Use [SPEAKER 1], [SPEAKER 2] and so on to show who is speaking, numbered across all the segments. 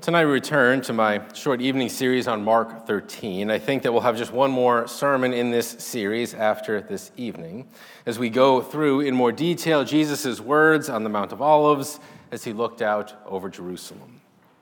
[SPEAKER 1] Tonight we return to my short evening series on Mark 13. I think that we'll have just one more sermon in this series after this evening as we go through in more detail Jesus' words on the Mount of Olives as he looked out over Jerusalem.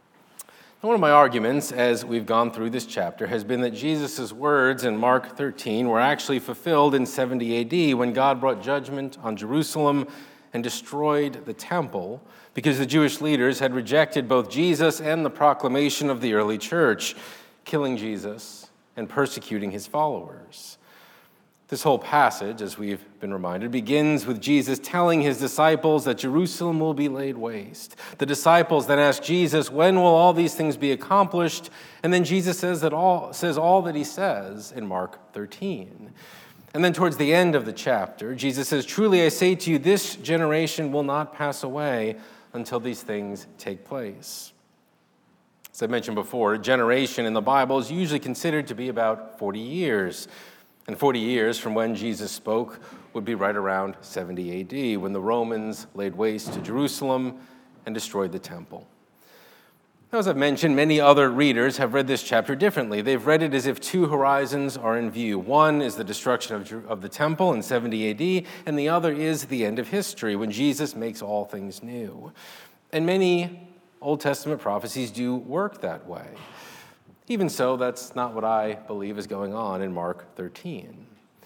[SPEAKER 1] And one of my arguments as we've gone through this chapter has been that Jesus' words in Mark 13 were actually fulfilled in 70 AD when God brought judgment on Jerusalem and destroyed the temple because the Jewish leaders had rejected both Jesus and the proclamation of the early church, killing Jesus and persecuting his followers. This whole passage, as we've been reminded, begins with Jesus telling his disciples that Jerusalem will be laid waste. The disciples then ask Jesus, when will all these things be accomplished? And then Jesus says all that he says in Mark 13. And then towards the end of the chapter, Jesus says, truly I say to you, this generation will not pass away until these things take place. As I mentioned before, a generation in the Bible is usually considered to be about 40 years. And 40 years from when Jesus spoke would be right around 70 AD, when the Romans laid waste to Jerusalem and destroyed the temple. Now, as I've mentioned, many other readers have read this chapter differently. They've read it as if two horizons are in view. One is the destruction of the temple in 70 AD, and the other is the end of history, when Jesus makes all things new. And many Old Testament prophecies do work that way. Even so, that's not what I believe is going on in Mark 13.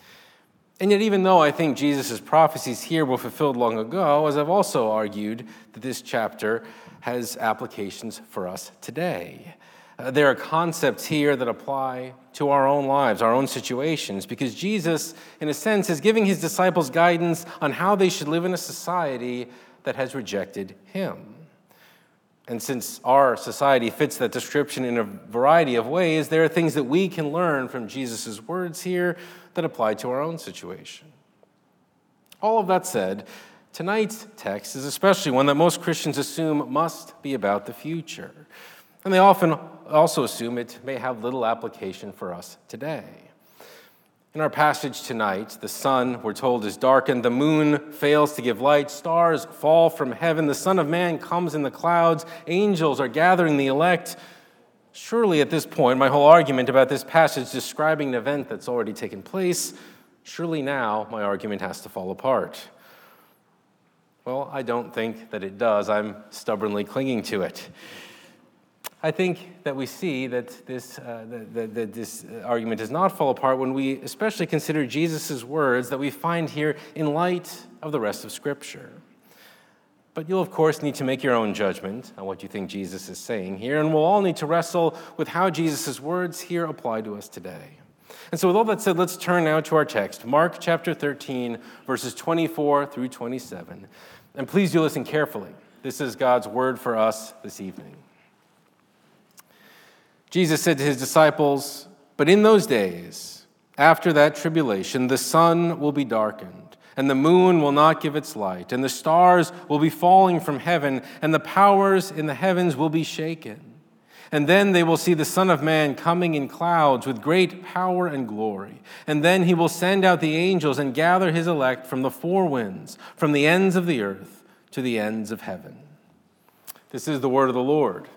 [SPEAKER 1] And yet, even though I think Jesus' prophecies here were fulfilled long ago, as I've also argued that this chapter has applications for us today. There are concepts here that apply to our own lives, our own situations, because Jesus, in a sense, is giving his disciples guidance on how they should live in a society that has rejected him. And since our society fits that description in a variety of ways, there are things that we can learn from Jesus' words here that apply to our own situation. All of that said, tonight's text is especially one that most Christians assume must be about the future. And they often also assume it may have little application for us today. In our passage tonight, the sun, we're told, is darkened, the moon fails to give light, stars fall from heaven, the Son of Man comes in the clouds, angels are gathering the elect. Surely at this point, my whole argument about this passage describing an event that's already taken place, surely now my argument has to fall apart. Well, I don't think that it does. I'm stubbornly clinging to it. I think that we see that this argument does not fall apart when we especially consider Jesus' words that we find here in light of the rest of Scripture. But you'll, of course, need to make your own judgment on what you think Jesus is saying here, and we'll all need to wrestle with how Jesus' words here apply to us today. And so with all that said, let's turn now to our text, Mark chapter 13, verses 24 through 27. And please do listen carefully. This is God's word for us this evening. Jesus said to his disciples, "But in those days, after that tribulation, the sun will be darkened, and the moon will not give its light, and the stars will be falling from heaven, and the powers in the heavens will be shaken. And then they will see the Son of Man coming in clouds with great power and glory. And then he will send out the angels and gather his elect from the four winds, from the ends of the earth to the ends of heaven." This is the word of the Lord.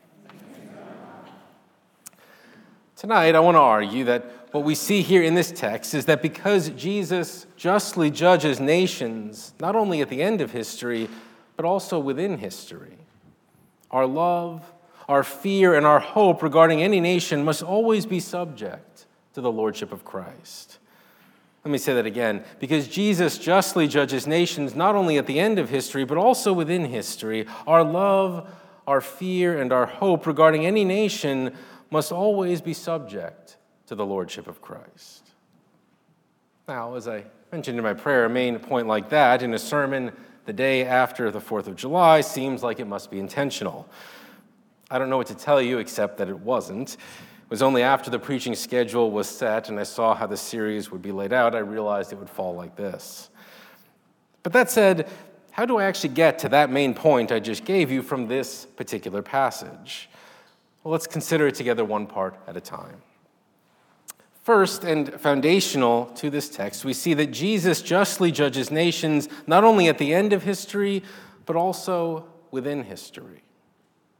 [SPEAKER 1] Tonight, I want to argue that what we see here in this text is that because Jesus justly judges nations, not only at the end of history, but also within history, our love, our fear, and our hope regarding any nation must always be subject to the lordship of Christ. Let me say that again. Because Jesus justly judges nations not only at the end of history, but also within history, our love, our fear, and our hope regarding any nation must always be subject to the lordship of Christ. Now, as I mentioned in my prayer, a main point like that in a sermon the day after the 4th of July seems like it must be intentional. I don't know what to tell you except that it wasn't. It was only after the preaching schedule was set and I saw how the series would be laid out, I realized it would fall like this. But that said, how do I actually get to that main point I just gave you from this particular passage? Well, let's consider it together one part at a time. First, and foundational to this text, we see that Jesus justly judges nations not only at the end of history, but also within history.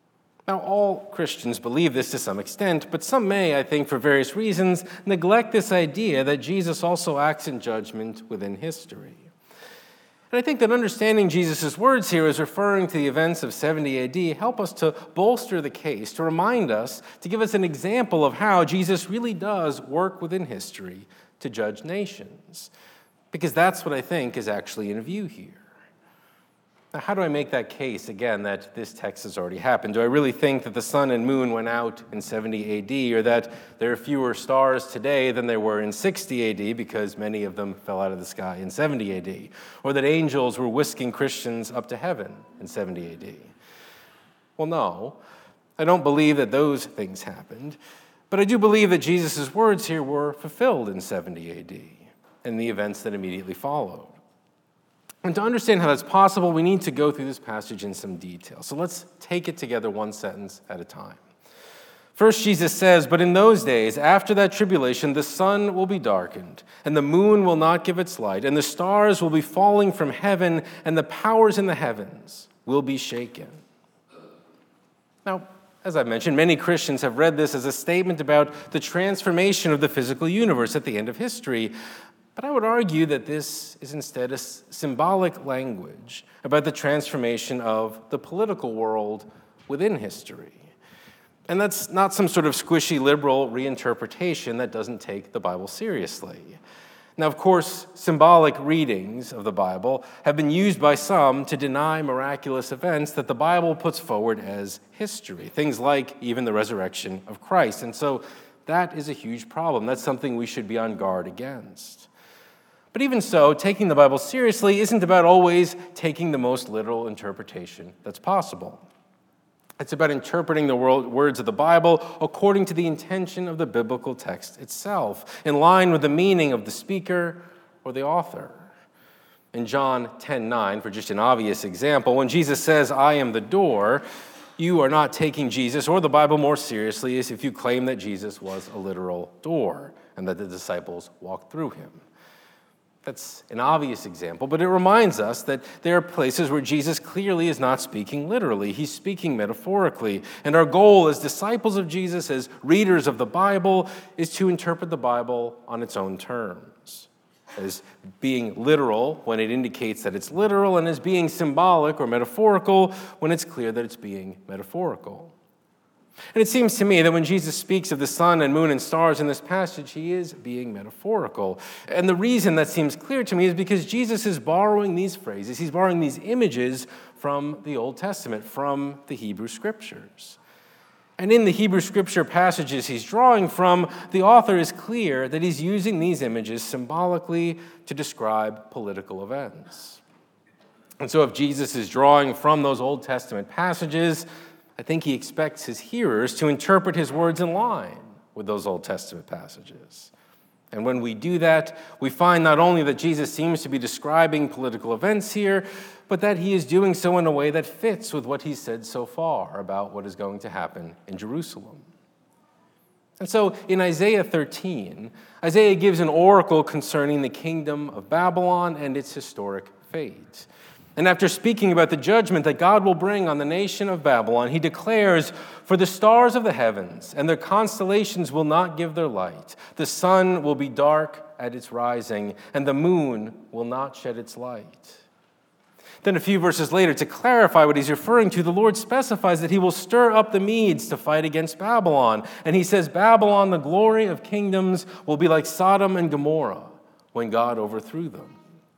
[SPEAKER 1] Now, all Christians believe this to some extent, but some may, I think, for various reasons, neglect this idea that Jesus also acts in judgment within history. And I think that understanding Jesus' words here as referring to the events of 70 AD help us to bolster the case, to remind us, to give us an example of how Jesus really does work within history to judge nations. Because that's what I think is actually in view here. Now, how do I make that case, again, that this text has already happened? Do I really think that the sun and moon went out in 70 AD, or that there are fewer stars today than there were in 60 AD because many of them fell out of the sky in 70 AD, or that angels were whisking Christians up to heaven in 70 AD? Well, no, I don't believe that those things happened, but I do believe that Jesus' words here were fulfilled in 70 AD and the events that immediately followed. And to understand how that's possible, we need to go through this passage in some detail. So let's take it together one sentence at a time. First, Jesus says, "But in those days, after that tribulation, the sun will be darkened, and the moon will not give its light, and the stars will be falling from heaven, and the powers in the heavens will be shaken." Now, as I mentioned, many Christians have read this as a statement about the transformation of the physical universe at the end of history. But I would argue that this is instead a symbolic language about the transformation of the political world within history. And that's not some sort of squishy liberal reinterpretation that doesn't take the Bible seriously. Now, of course, symbolic readings of the Bible have been used by some to deny miraculous events that the Bible puts forward as history, things like even the resurrection of Christ. And so that is a huge problem. That's something we should be on guard against. But even so, taking the Bible seriously isn't about always taking the most literal interpretation that's possible. It's about interpreting the words of the Bible according to the intention of the biblical text itself, in line with the meaning of the speaker or the author. In John 10:9, for just an obvious example, when Jesus says, "I am the door," you are not taking Jesus or the Bible more seriously as if you claim that Jesus was a literal door and that the disciples walked through him. That's an obvious example, but it reminds us that there are places where Jesus clearly is not speaking literally. He's speaking metaphorically. And our goal as disciples of Jesus, as readers of the Bible, is to interpret the Bible on its own terms, as being literal when it indicates that it's literal, and as being symbolic or metaphorical when it's clear that it's being metaphorical. And it seems to me that when Jesus speaks of the sun and moon and stars in this passage, he is being metaphorical. And the reason that seems clear to me is because Jesus is borrowing these phrases, he's borrowing these images from the Old Testament, from the Hebrew Scriptures. And in the Hebrew Scripture passages he's drawing from, the author is clear that he's using these images symbolically to describe political events. And so if Jesus is drawing from those Old Testament passages, I think he expects his hearers to interpret his words in line with those Old Testament passages. And when we do that, we find not only that Jesus seems to be describing political events here, but that he is doing so in a way that fits with what he's said so far about what is going to happen in Jerusalem. And so in Isaiah 13, Isaiah gives an oracle concerning the kingdom of Babylon and its historic fate. And after speaking about the judgment that God will bring on the nation of Babylon, he declares, "For the stars of the heavens and their constellations will not give their light. The sun will be dark at its rising, and the moon will not shed its light." Then a few verses later, to clarify what he's referring to, the Lord specifies that he will stir up the Medes to fight against Babylon. And he says, "Babylon, the glory of kingdoms, will be like Sodom and Gomorrah when God overthrew them."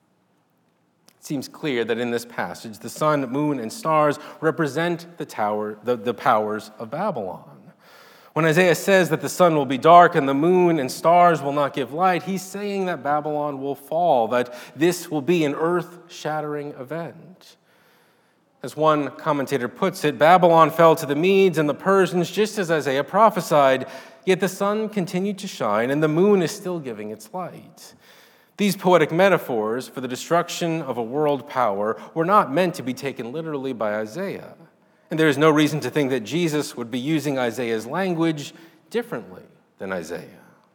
[SPEAKER 1] It seems clear that in this passage, the sun, moon, and stars represent the powers of Babylon. When Isaiah says that the sun will be dark and the moon and stars will not give light, he's saying that Babylon will fall, that this will be an earth-shattering event. As one commentator puts it, Babylon fell to the Medes and the Persians just as Isaiah prophesied, yet the sun continued to shine and the moon is still giving its light. These poetic metaphors for the destruction of a world power were not meant to be taken literally by Isaiah. And there is no reason to think that Jesus would be using Isaiah's language differently than Isaiah.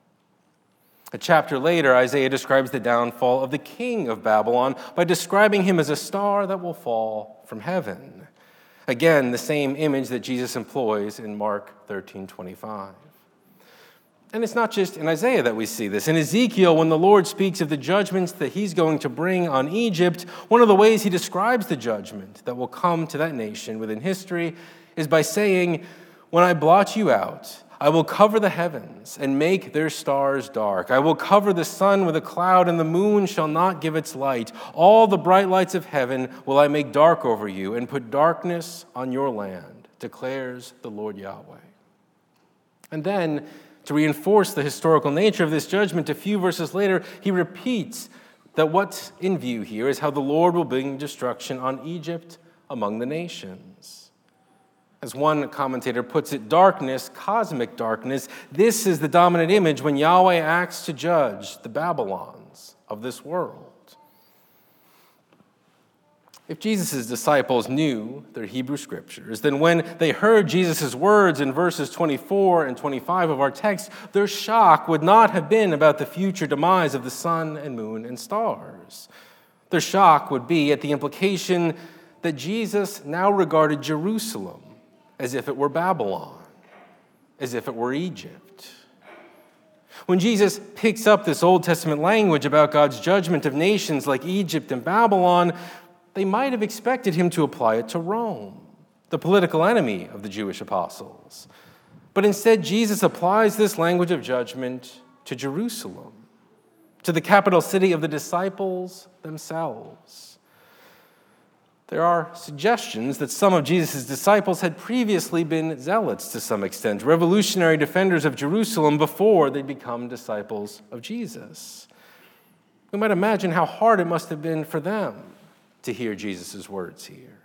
[SPEAKER 1] A chapter later, Isaiah describes the downfall of the king of Babylon by describing him as a star that will fall from heaven. Again, the same image that Jesus employs in Mark 13:25. And it's not just in Isaiah that we see this. In Ezekiel, when the Lord speaks of the judgments that he's going to bring on Egypt, one of the ways he describes the judgment that will come to that nation within history is by saying, "When I blot you out, I will cover the heavens and make their stars dark. I will cover the sun with a cloud, and the moon shall not give its light. All the bright lights of heaven will I make dark over you and put darkness on your land, declares the Lord Yahweh." And then, to reinforce the historical nature of this judgment, a few verses later, he repeats that what's in view here is how the Lord will bring destruction on Egypt among the nations. As one commentator puts it, darkness, cosmic darkness, this is the dominant image when Yahweh acts to judge the Babylons of this world. If Jesus' disciples knew their Hebrew scriptures, then when they heard Jesus' words in verses 24 and 25 of our text, their shock would not have been about the future demise of the sun and moon and stars. Their shock would be at the implication that Jesus now regarded Jerusalem as if it were Babylon, as if it were Egypt. When Jesus picks up this Old Testament language about God's judgment of nations like Egypt and Babylon, they might have expected him to apply it to Rome, the political enemy of the Jewish apostles. But instead, Jesus applies this language of judgment to Jerusalem, to the capital city of the disciples themselves. There are suggestions that some of Jesus' disciples had previously been zealots to some extent, revolutionary defenders of Jerusalem before they become disciples of Jesus. We might imagine how hard it must have been for them to hear Jesus' words here.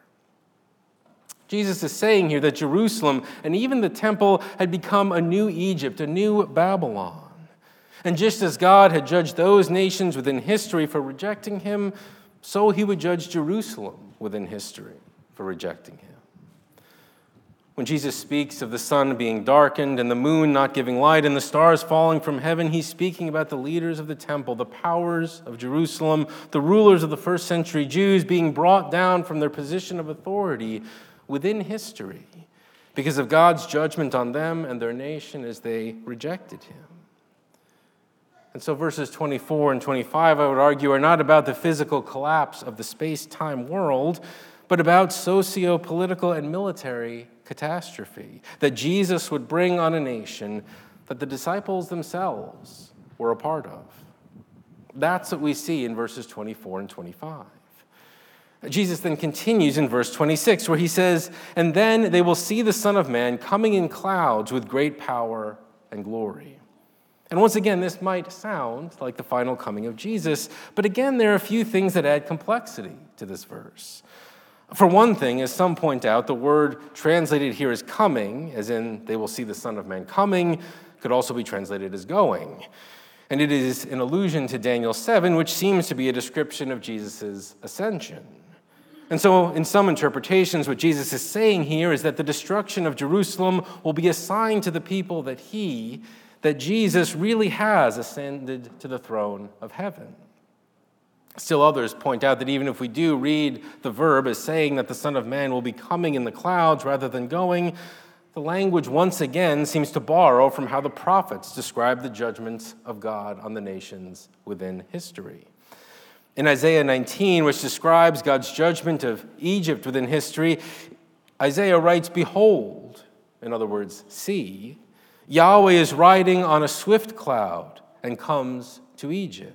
[SPEAKER 1] Jesus is saying here that Jerusalem and even the temple had become a new Egypt, a new Babylon. And just as God had judged those nations within history for rejecting him, so he would judge Jerusalem within history for rejecting him. When Jesus speaks of the sun being darkened and the moon not giving light and the stars falling from heaven, he's speaking about the leaders of the temple, the powers of Jerusalem, the rulers of the first century Jews being brought down from their position of authority within history because of God's judgment on them and their nation as they rejected him. And so verses 24 and 25, I would argue, are not about the physical collapse of the space-time world, but about socio-political and military catastrophe that Jesus would bring on a nation that the disciples themselves were a part of. That's what we see in verses 24 and 25. Jesus then continues in verse 26, where he says, "And then they will see the Son of Man coming in clouds with great power and glory." And once again, this might sound like the final coming of Jesus, but again, there are a few things that add complexity to this verse. For one thing, as some point out, the word translated here as coming, as in they will see the Son of Man coming, could also be translated as going. And it is an allusion to Daniel 7, which seems to be a description of Jesus' ascension. And so in some interpretations, what Jesus is saying here is that the destruction of Jerusalem will be a sign to the people that Jesus really has ascended to the throne of heaven. Still others point out that even if we do read the verb as saying that the Son of Man will be coming in the clouds rather than going, the language once again seems to borrow from how the prophets describe the judgments of God on the nations within history. In Isaiah 19, which describes God's judgment of Egypt within history, Isaiah writes, "Behold," in other words, see, "Yahweh is riding on a swift cloud and comes to Egypt."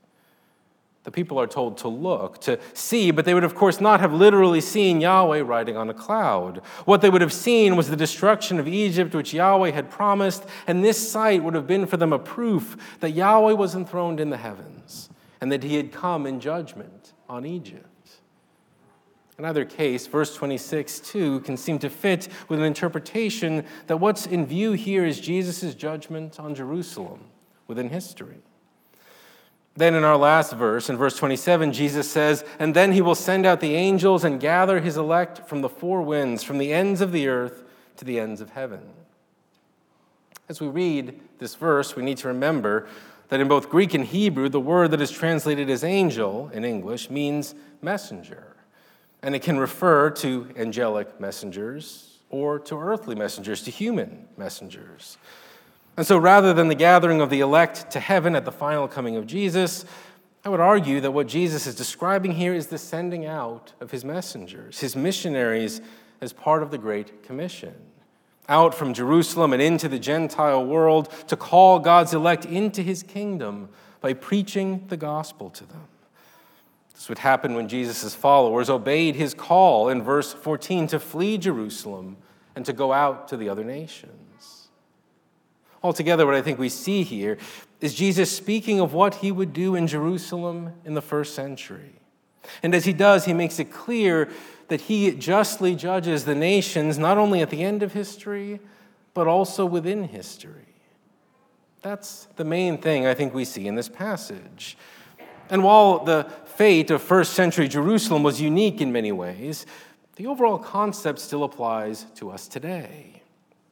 [SPEAKER 1] The people are told to look, to see, but they would, of course, not have literally seen Yahweh riding on a cloud. What they would have seen was the destruction of Egypt, which Yahweh had promised, and this sight would have been for them a proof that Yahweh was enthroned in the heavens and that he had come in judgment on Egypt. In either case, verse 26, too, can seem to fit with an interpretation that what's in view here is Jesus' judgment on Jerusalem within history. Then in our last verse, in verse 27, Jesus says, "And then he will send out the angels and gather his elect from the four winds, from the ends of the earth to the ends of heaven." As we read this verse, we need to remember that in both Greek and Hebrew, the word that is translated as angel in English means messenger. And it can refer to angelic messengers or to earthly messengers, to human messengers. And so rather than the gathering of the elect to heaven at the final coming of Jesus, I would argue that what Jesus is describing here is the sending out of his messengers, his missionaries, as part of the Great Commission, out from Jerusalem and into the Gentile world to call God's elect into his kingdom by preaching the gospel to them. This would happen when Jesus' followers obeyed his call in verse 14 to flee Jerusalem and to go out to the other nations. Altogether, what I think we see here is Jesus speaking of what he would do in Jerusalem in the first century. And as he does, he makes it clear that he justly judges the nations not only at the end of history, but also within history. That's the main thing I think we see in this passage. And while the fate of first century Jerusalem was unique in many ways, the overall concept still applies to us today.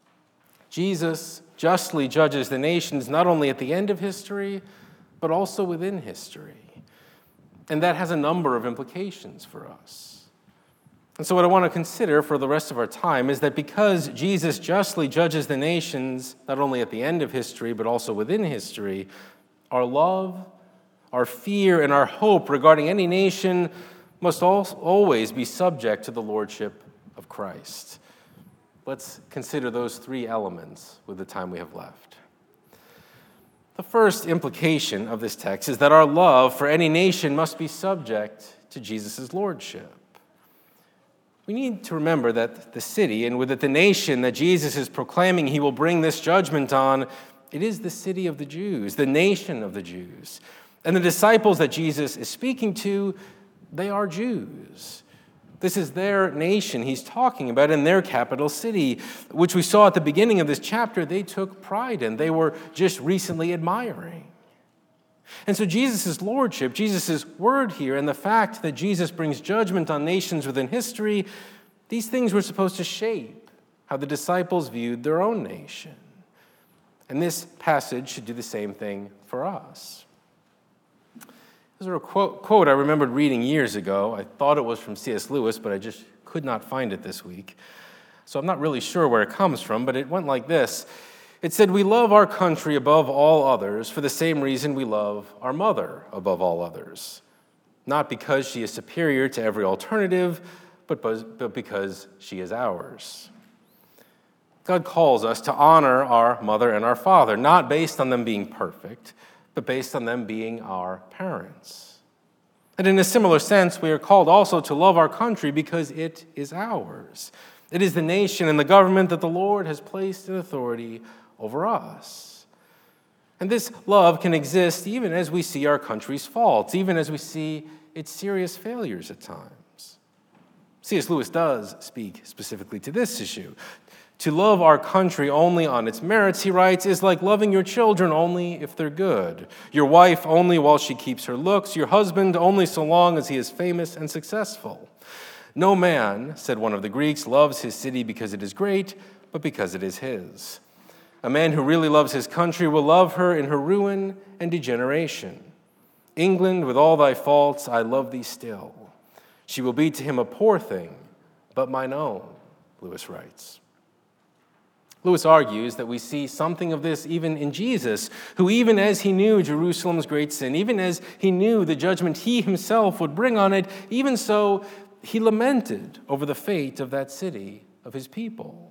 [SPEAKER 1] Jesus justly judges the nations not only at the end of history, but also within history. And that has a number of implications for us. And so what I want to consider for the rest of our time is that because Jesus justly judges the nations not only at the end of history, but also within history, our love, our fear, and our hope regarding any nation must always be subject to the lordship of Christ. Let's consider those three elements with the time we have left. The first implication of this text is that our love for any nation must be subject to Jesus' lordship. We need to remember that the city, and with it the nation that Jesus is proclaiming he will bring this judgment on, it is the city of the Jews, the nation of the Jews. And the disciples that Jesus is speaking to, they are Jews. This is their nation he's talking about in their capital city, which we saw at the beginning of this chapter they took pride in. They were just recently admiring. And so Jesus' lordship, Jesus' word here, and the fact that Jesus brings judgment on nations within history, these things were supposed to shape how the disciples viewed their own nation. And this passage should do the same thing for us. There's a quote I remembered reading years ago. I thought it was from C.S. Lewis, but I just could not find it this week. So I'm not really sure where it comes from, but it went like this. It said, "We love our country above all others for the same reason we love our mother above all others. Not because she is superior to every alternative, but because she is ours." God calls us to honor our mother and our father, not based on them being perfect, but based on them being our parents. And in a similar sense, we are called also to love our country because it is ours. It is the nation and the government that the Lord has placed in authority over us. And this love can exist even as we see our country's faults, even as we see its serious failures at times. C.S. Lewis does speak specifically to this issue. To love our country only on its merits, he writes, is like loving your children only if they're good, your wife only while she keeps her looks, your husband only so long as he is famous and successful. No man, said one of the Greeks, loves his city because it is great, but because it is his. A man who really loves his country will love her in her ruin and degeneration. England, with all thy faults, I love thee still. She will be to him a poor thing, but mine own, Lewis writes. Lewis argues that we see something of this even in Jesus, who even as he knew Jerusalem's great sin, even as he knew the judgment he himself would bring on it, even so he lamented over the fate of that city, of his people.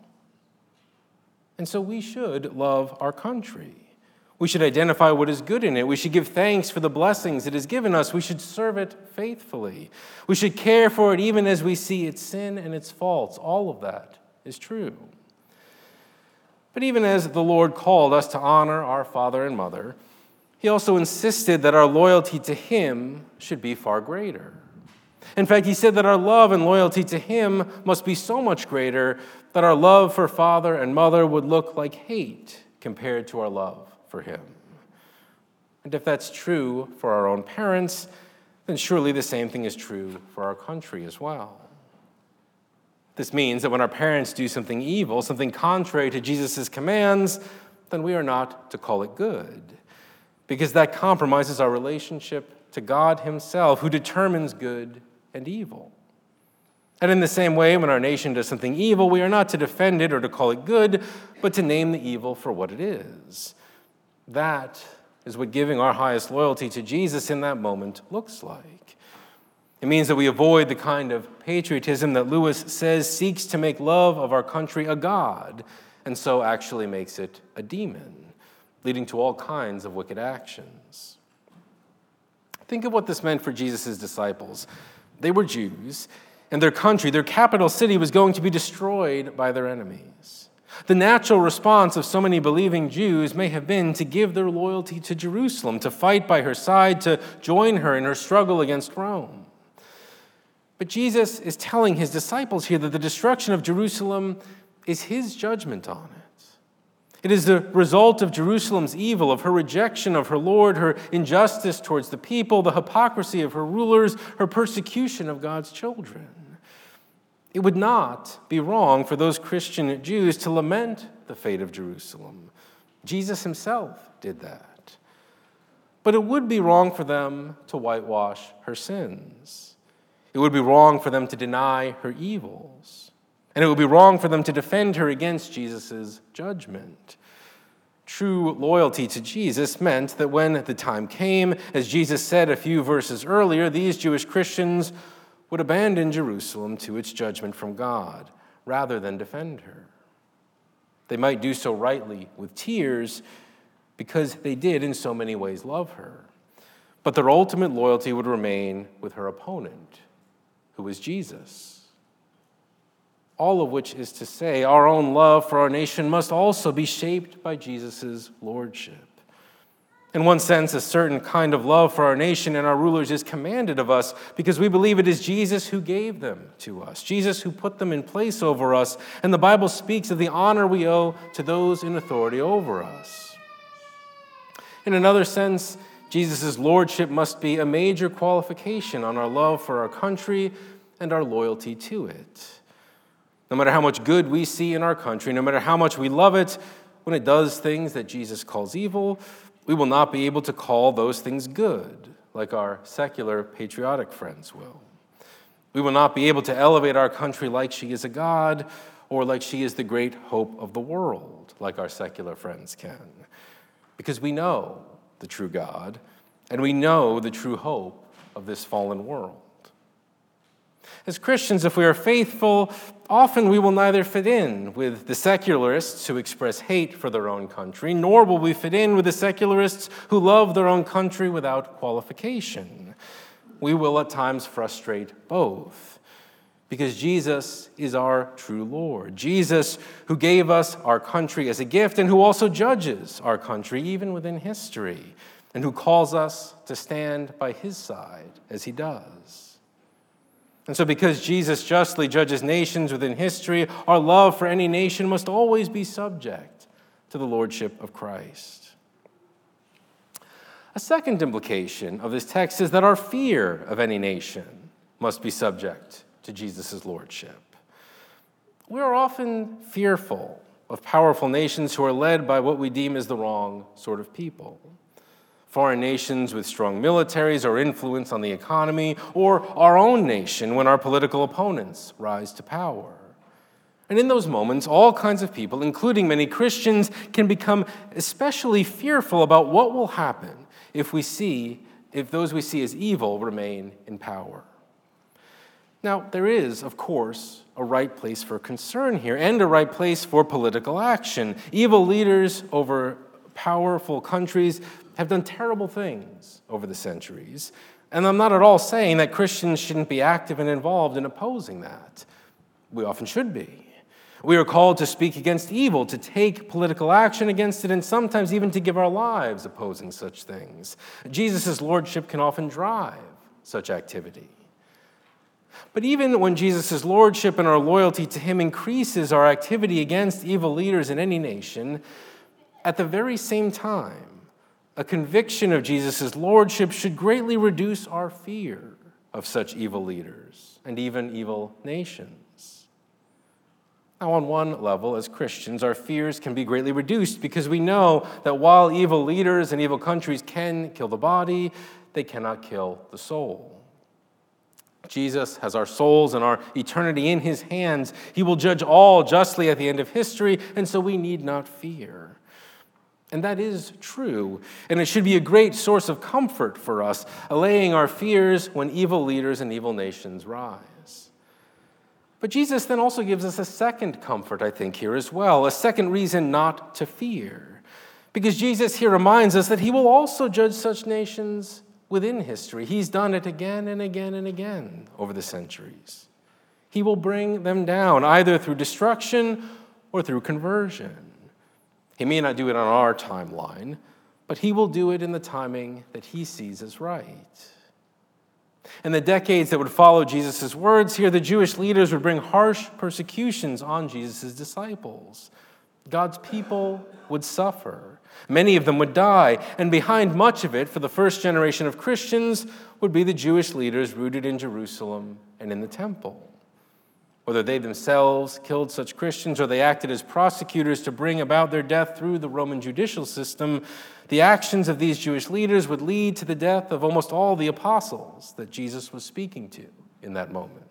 [SPEAKER 1] And so we should love our country. We should identify what is good in it. We should give thanks for the blessings it has given us. We should serve it faithfully. We should care for it even as we see its sin and its faults. All of that is true. But even as the Lord called us to honor our father and mother, he also insisted that our loyalty to him should be far greater. In fact, he said that our love and loyalty to him must be so much greater that our love for father and mother would look like hate compared to our love for him. And if that's true for our own parents, then surely the same thing is true for our country as well. This means that when our parents do something evil, something contrary to Jesus' commands, then we are not to call it good, because that compromises our relationship to God himself, who determines good and evil. And in the same way, when our nation does something evil, we are not to defend it or to call it good, but to name the evil for what it is. That is what giving our highest loyalty to Jesus in that moment looks like. It means that we avoid the kind of patriotism that Lewis says seeks to make love of our country a god, and so actually makes it a demon, leading to all kinds of wicked actions. Think of what this meant for Jesus' disciples. They were Jews, and their country, their capital city, was going to be destroyed by their enemies. The natural response of so many believing Jews may have been to give their loyalty to Jerusalem, to fight by her side, to join her in her struggle against Rome. But Jesus is telling his disciples here that the destruction of Jerusalem is his judgment on it. It is the result of Jerusalem's evil, of her rejection of her Lord, her injustice towards the people, the hypocrisy of her rulers, her persecution of God's children. It would not be wrong for those Christian Jews to lament the fate of Jerusalem. Jesus himself did that. But it would be wrong for them to whitewash her sins. It would be wrong for them to deny her evils. And it would be wrong for them to defend her against Jesus' judgment. True loyalty to Jesus meant that when the time came, as Jesus said a few verses earlier, these Jewish Christians would abandon Jerusalem to its judgment from God rather than defend her. They might do so rightly with tears because they did in so many ways love her. But their ultimate loyalty would remain with her opponent, who was Jesus. All of which is to say, our own love for our nation must also be shaped by Jesus' lordship. In one sense, a certain kind of love for our nation and our rulers is commanded of us because we believe it is Jesus who gave them to us, Jesus who put them in place over us, and the Bible speaks of the honor we owe to those in authority over us. In another sense, Jesus' lordship must be a major qualification on our love for our country and our loyalty to it. No matter how much good we see in our country, no matter how much we love it, when it does things that Jesus calls evil, we will not be able to call those things good, like our secular patriotic friends will. We will not be able to elevate our country like she is a god or like she is the great hope of the world, like our secular friends can, because we know the true God and we know the true hope of this fallen world. As Christians, if we are faithful, often we will neither fit in with the secularists who express hate for their own country, nor will we fit in with the secularists who love their own country without qualification. We will at times frustrate both, because Jesus is our true Lord. Jesus, who gave us our country as a gift and who also judges our country, even within history, and who calls us to stand by his side as he does. And so because Jesus justly judges nations within history, our love for any nation must always be subject to the lordship of Christ. A second implication of this text is that our fear of any nation must be subject to Jesus' lordship. We are often fearful of powerful nations who are led by what we deem as the wrong sort of people. Foreign nations with strong militaries or influence on the economy, or our own nation when our political opponents rise to power. And in those moments, all kinds of people, including many Christians, can become especially fearful about what will happen if those we see as evil remain in power. Now, there is, of course, a right place for concern here and a right place for political action. Evil leaders over powerful countries have done terrible things over the centuries. And I'm not at all saying that Christians shouldn't be active and involved in opposing that. We often should be. We are called to speak against evil, to take political action against it, and sometimes even to give our lives opposing such things. Jesus' lordship can often drive such activity. But even when Jesus' lordship and our loyalty to him increases our activity against evil leaders in any nation, at the very same time, a conviction of Jesus' lordship should greatly reduce our fear of such evil leaders and even evil nations. Now, on one level, as Christians, our fears can be greatly reduced because we know that while evil leaders and evil countries can kill the body, they cannot kill the soul. Jesus has our souls and our eternity in his hands. He will judge all justly at the end of history, and so we need not fear. And that is true, and it should be a great source of comfort for us, allaying our fears when evil leaders and evil nations rise. But Jesus then also gives us a second comfort, I think, here as well, a second reason not to fear. Because Jesus here reminds us that he will also judge such nations within history. He's done it again and again and again over the centuries. He will bring them down, either through destruction or through conversion. He may not do it on our timeline, but he will do it in the timing that he sees as right. In the decades that would follow Jesus' words here, the Jewish leaders would bring harsh persecutions on Jesus' disciples. God's people would suffer. Many of them would die, and behind much of it, for the first generation of Christians, would be the Jewish leaders rooted in Jerusalem and in the temple. Whether they themselves killed such Christians or they acted as prosecutors to bring about their death through the Roman judicial system, the actions of these Jewish leaders would lead to the death of almost all the apostles that Jesus was speaking to in that moment.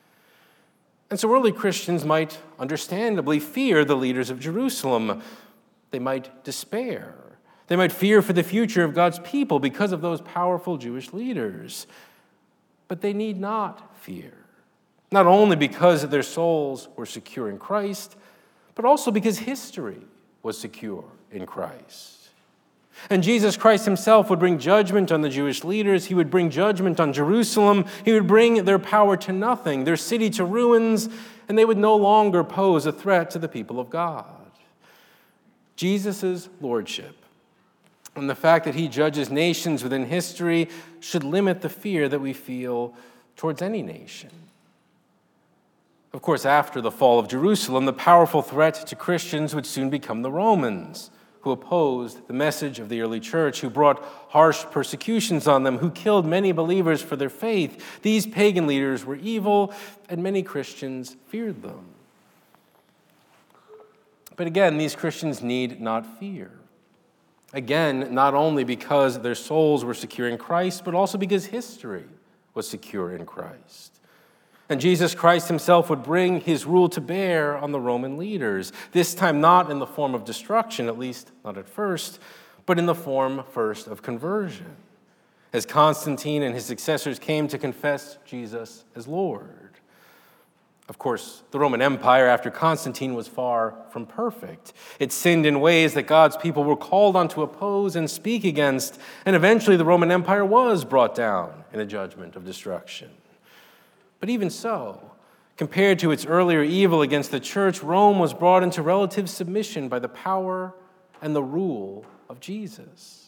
[SPEAKER 1] And so early Christians might understandably fear the leaders of Jerusalem. They might despair. They might fear for the future of God's people because of those powerful Jewish leaders. But they need not fear. Not only because their souls were secure in Christ, but also because history was secure in Christ. And Jesus Christ himself would bring judgment on the Jewish leaders. He would bring judgment on Jerusalem. He would bring their power to nothing, their city to ruins, and they would no longer pose a threat to the people of God. Jesus' lordship and the fact that he judges nations within history should limit the fear that we feel towards any nation. Of course, after the fall of Jerusalem, the powerful threat to Christians would soon become the Romans, who opposed the message of the early church, who brought harsh persecutions on them, who killed many believers for their faith. These pagan leaders were evil, and many Christians feared them. But again, these Christians need not fear. Again, not only because their souls were secure in Christ, but also because history was secure in Christ. And Jesus Christ himself would bring his rule to bear on the Roman leaders, this time not in the form of destruction, at least not at first, but in the form first of conversion, as Constantine and his successors came to confess Jesus as Lord. Of course, the Roman Empire after Constantine was far from perfect. It sinned in ways that God's people were called on to oppose and speak against, and eventually the Roman Empire was brought down in a judgment of destruction. But even so, compared to its earlier evil against the church, Rome was brought into relative submission by the power and the rule of Jesus.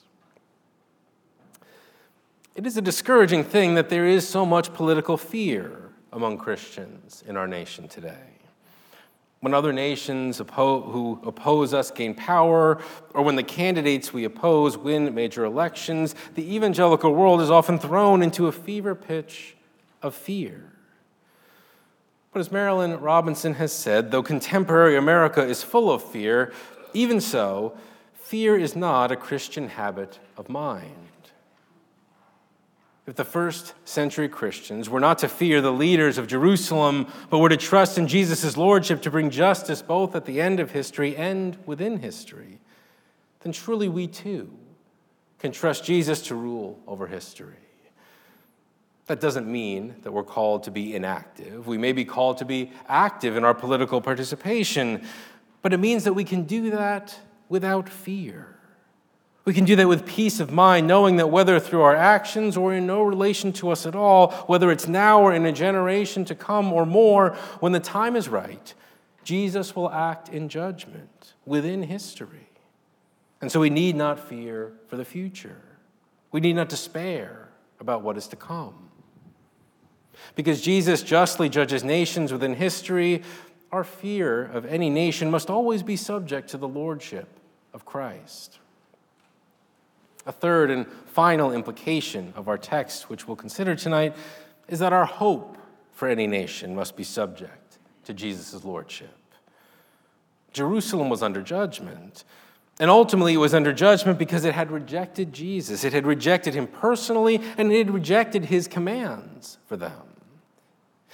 [SPEAKER 1] It is a discouraging thing that there is so much political fear among Christians in our nation today. When other nations who oppose us gain power, or when the candidates we oppose win major elections, the evangelical world is often thrown into a fever pitch of fear. But as Marilynne Robinson has said, though contemporary America is full of fear, even so, fear is not a Christian habit of mind. If the first century Christians were not to fear the leaders of Jerusalem, but were to trust in Jesus' lordship to bring justice both at the end of history and within history, then surely we too can trust Jesus to rule over history. That doesn't mean that we're called to be inactive. We may be called to be active in our political participation, but it means that we can do that without fear. We can do that with peace of mind, knowing that whether through our actions or in no relation to us at all, whether it's now or in a generation to come or more, when the time is right, Jesus will act in judgment within history. And so we need not fear for the future. We need not despair about what is to come. Because Jesus justly judges nations within history, our fear of any nation must always be subject to the lordship of Christ. A third and final implication of our text, which we'll consider tonight, is that our hope for any nation must be subject to Jesus' lordship. Jerusalem was under judgment, and ultimately it was under judgment because it had rejected Jesus. It had rejected him personally, and it had rejected his commands for them.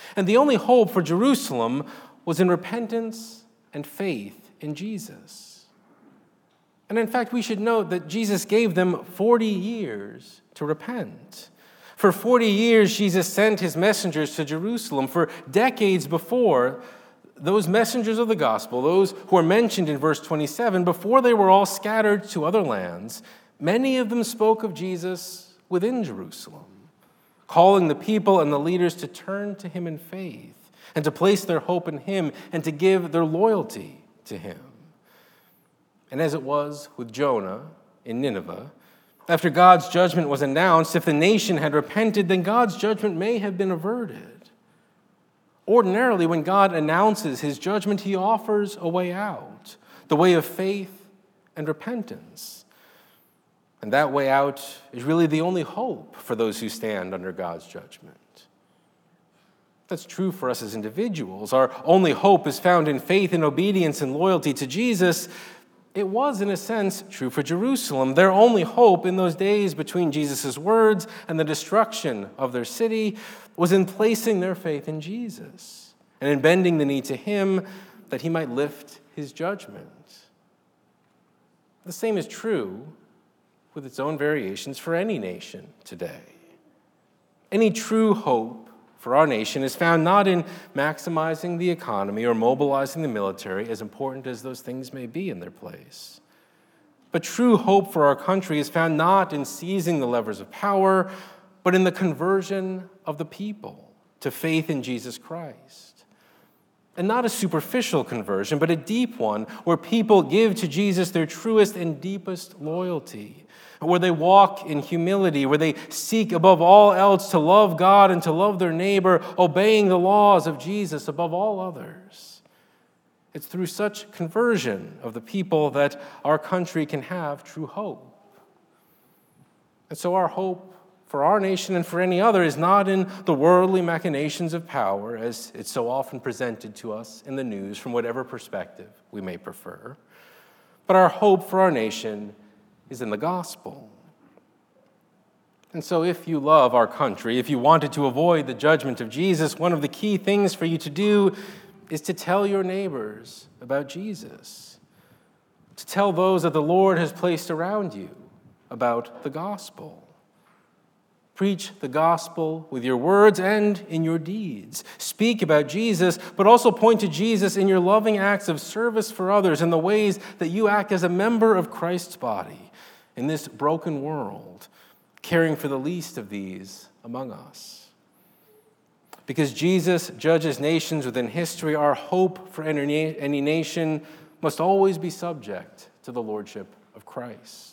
[SPEAKER 1] And the only hope for Jerusalem was in repentance and faith in Jesus. And in fact, we should note that Jesus gave them 40 years to repent. For 40 years, Jesus sent his messengers to Jerusalem. For decades before, those messengers of the gospel, those who are mentioned in verse 27, before they were all scattered to other lands, many of them spoke of Jesus within Jerusalem, calling the people and the leaders to turn to him in faith and to place their hope in him and to give their loyalty to him. And as it was with Jonah in Nineveh, after God's judgment was announced, if the nation had repented, then God's judgment may have been averted. Ordinarily, when God announces his judgment, he offers a way out, the way of faith and repentance. And that way out is really the only hope for those who stand under God's judgment. That's true for us as individuals. Our only hope is found in faith and obedience and loyalty to Jesus. It was, in a sense, true for Jerusalem. Their only hope in those days between Jesus' words and the destruction of their city was in placing their faith in Jesus and in bending the knee to him that he might lift his judgment. The same is true with its own variations for any nation today. Any true hope for our nation is found not in maximizing the economy or mobilizing the military, as important as those things may be in their place. But true hope for our country is found not in seizing the levers of power, but in the conversion of the people to faith in Jesus Christ. And not a superficial conversion, but a deep one where people give to Jesus their truest and deepest loyalty, where they walk in humility, where they seek above all else to love God and to love their neighbor, obeying the laws of Jesus above all others. It's through such conversion of the people that our country can have true hope. And so our hope for our nation and for any other is not in the worldly machinations of power, as it's so often presented to us in the news from whatever perspective we may prefer, but our hope for our nation is in the gospel. And so if you love our country, if you wanted to avoid the judgment of Jesus, one of the key things for you to do is to tell your neighbors about Jesus, to tell those that the Lord has placed around you about the gospel. Preach the gospel with your words and in your deeds. Speak about Jesus, but also point to Jesus in your loving acts of service for others and the ways that you act as a member of Christ's body in this broken world, caring for the least of these among us. Because Jesus judges nations within history, our hope for any nation must always be subject to the lordship of Christ.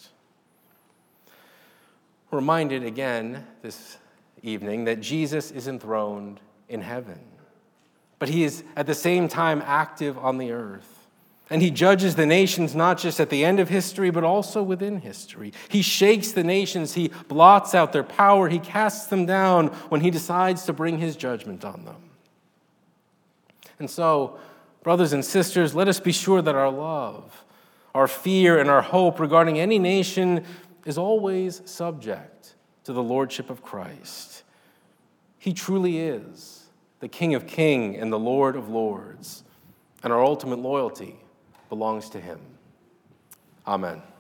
[SPEAKER 1] We're reminded again this evening that Jesus is enthroned in heaven, but he is at the same time active on the earth. And he judges the nations not just at the end of history, but also within history. He shakes the nations. He blots out their power. He casts them down when he decides to bring his judgment on them. And so, brothers and sisters, let us be sure that our love, our fear, and our hope regarding any nation is always subject to the lordship of Christ. He truly is the King of kings and the Lord of lords, and our ultimate loyalty belongs to him. Amen.